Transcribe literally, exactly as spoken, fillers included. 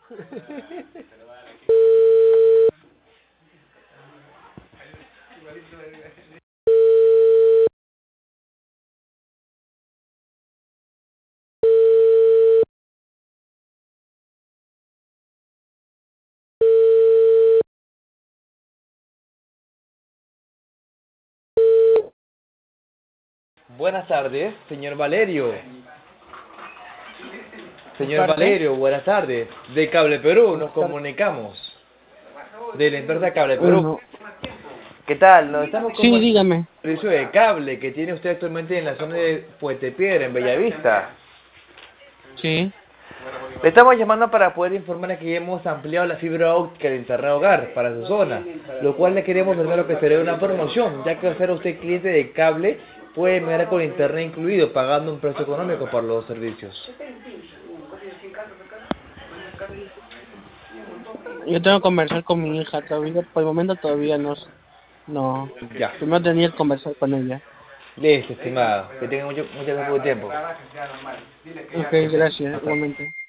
Buenas tardes, señor Valerio. Señor ¿Parte? Valerio, buenas tardes. De Cable Perú nos Buenas tardes. comunicamos. De la empresa Cable Perú. Bueno, ¿Qué tal? Nos estamos sí, comunicando dígame. el servicio de cable que tiene usted actualmente en la zona de Puente Piedra, en Bellavista. Sí. Le estamos llamando para poder informarle que ya hemos ampliado la fibra óptica de internet hogar para su zona, lo cual le queremos brindar lo que sería una promoción, ya que al ser usted cliente de cable, puede mirar con internet incluido, pagando un precio económico por los servicios. Yo tengo que conversar con mi hija todavía. Por el momento todavía no. No. Ya. Primero tenía que conversar con ella. Listo, estimado. Que tenga mucho, mucho tiempo. Ok, gracias. Hasta luego. Igualmente.